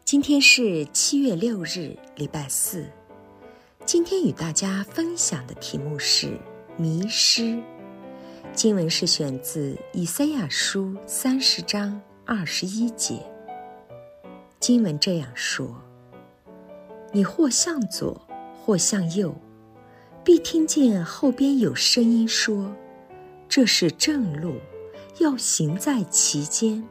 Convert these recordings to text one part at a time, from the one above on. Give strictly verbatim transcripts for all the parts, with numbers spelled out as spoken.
今天是七月六日，礼拜四。今天与大家分享的题目是迷失。经文是选自以赛亚书三十章二十一节。经文这样说：你或向左，或向右，必听见后边有声音说，这是正路，要行在其间。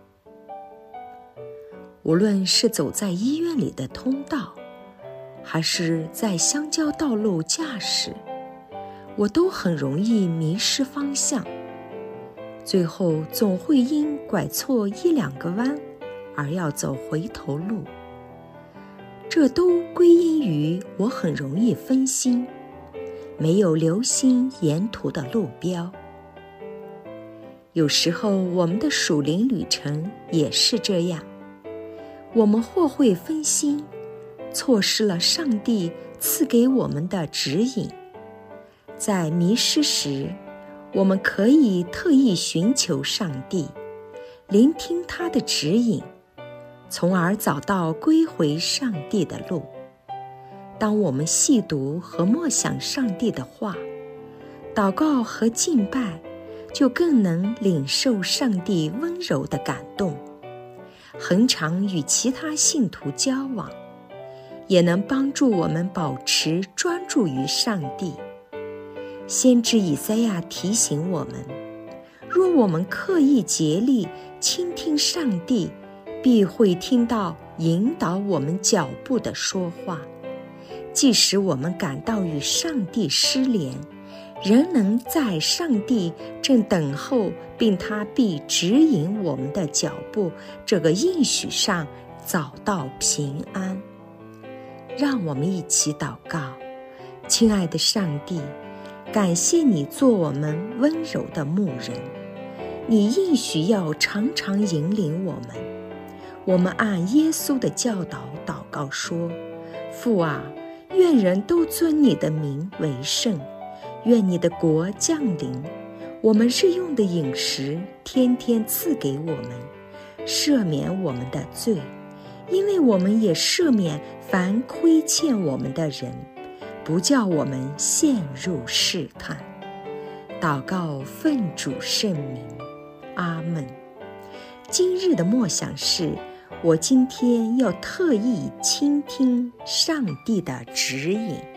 无论是走在医院里的通道，还是在乡郊道路驾驶，我都很容易迷失方向，最后总会因拐错一两个弯而要走回头路。这都归因于我很容易分心，没有留心沿途的路标。有时候我们的属灵旅程也是这样，我们或会分心，错失了上帝赐给我们的指引。在迷失时，我们可以特意寻求上帝，聆听他的指引，从而找到归回上帝的路。当我们细读和默想上帝的话，祷告和敬拜，就更能领受上帝温柔的感动。恒常与其他信徒交往，也能帮助我们保持专注于上帝。先知以赛亚提醒我们，若我们刻意竭力倾听上帝，必会听到引导我们脚步的说话。即使我们感到与上帝失联，仍能在上帝正等候并他必指引我们的脚步这个应许上找到平安。让我们一起祷告。亲爱的上帝，感谢你做我们温柔的牧人，你应许要常常引领我们。我们按耶稣的教导祷告说，父啊，愿人都尊你的名为圣，愿你的国降临，我们日用的饮食天天赐给我们，赦免我们的罪，因为我们也赦免凡亏欠我们的人，不叫我们陷入试探。祷告奉主圣名，阿们。今日的默想是，我今天要特意倾听上帝的指引。